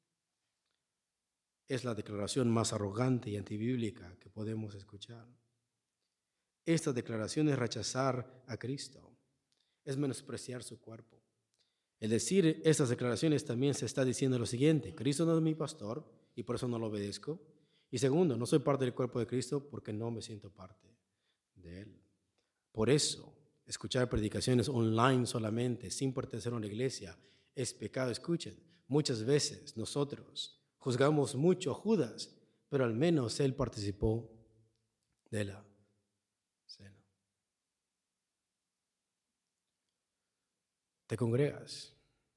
Es la declaración más arrogante y antibíblica que podemos escuchar. Esta declaración es rechazar a Cristo. Es menospreciar su cuerpo. El decir estas declaraciones también se está diciendo lo siguiente: Cristo no es mi pastor y por eso no lo obedezco. Y segundo, no soy parte del cuerpo de Cristo porque no me siento parte de él. Por eso, escuchar predicaciones online solamente, sin pertenecer a una iglesia, es pecado. Escuchen, muchas veces nosotros juzgamos mucho a Judas, pero al menos él participó de la cena. ¿Te congregas?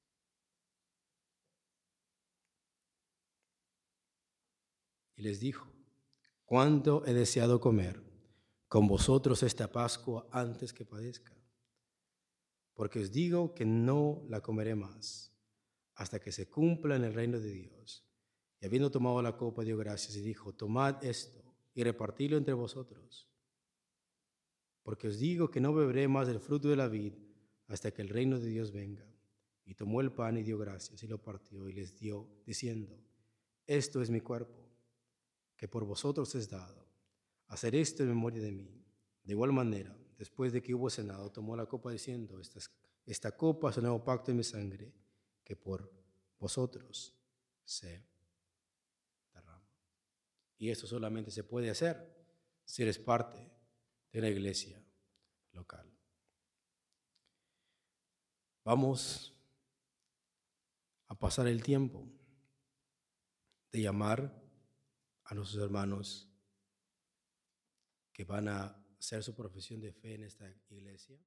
Y les dijo, ¿cuánto he deseado comer con vosotros esta Pascua antes que padezca? Porque os digo que no la comeré más hasta que se cumpla en el reino de Dios. Y habiendo tomado la copa, dio gracias y dijo, tomad esto y repartidlo entre vosotros. Porque os digo que no beberé más del fruto de la vid hasta que el reino de Dios venga. Y tomó el pan y dio gracias y lo partió y les dio, diciendo, esto es mi cuerpo, que por vosotros es dado. Hacer esto en memoria de mí. De igual manera, después de que hubo cenado, tomó la copa diciendo, esta copa es el nuevo pacto en mi sangre, que por vosotros se derrama. Y esto solamente se puede hacer si eres parte de la iglesia local. Vamos a pasar el tiempo de llamar a nuestros hermanos que van a hacer su profesión de fe en esta iglesia.